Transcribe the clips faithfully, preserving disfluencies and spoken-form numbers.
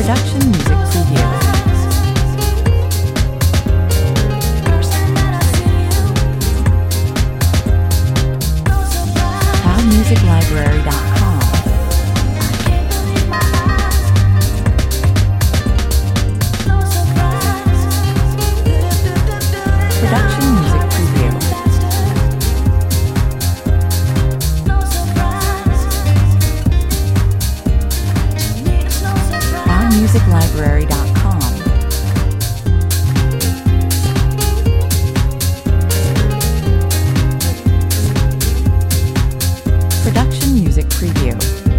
Production music preview. Proud Music Library dot com. Production music preview. Proud Music Library dot com. Production music preview.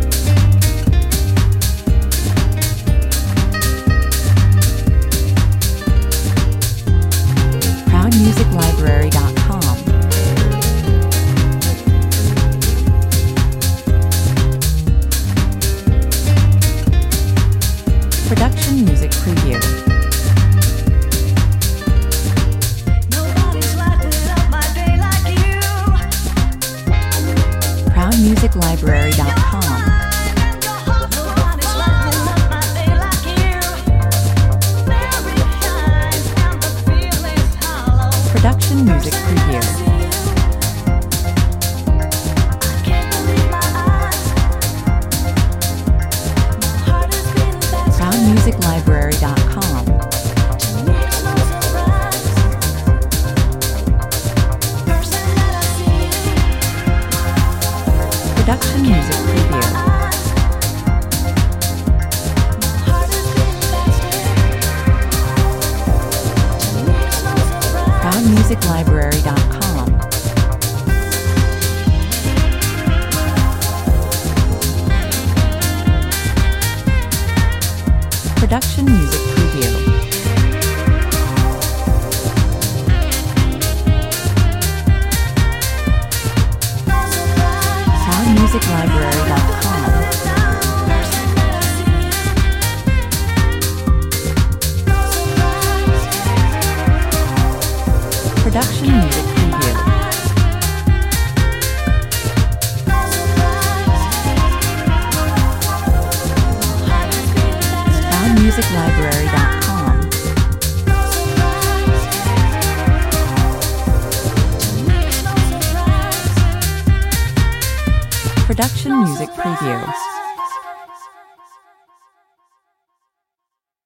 Proud Music Library dot com. Production music preview. Proud Music Library dot com. Production music preview. Proud Music Library dot com. Production music preview. Proud Music Library dot com. Production music preview. Proud Music Library dot com. Production music preview. Proud Music Library dot com. Production music preview.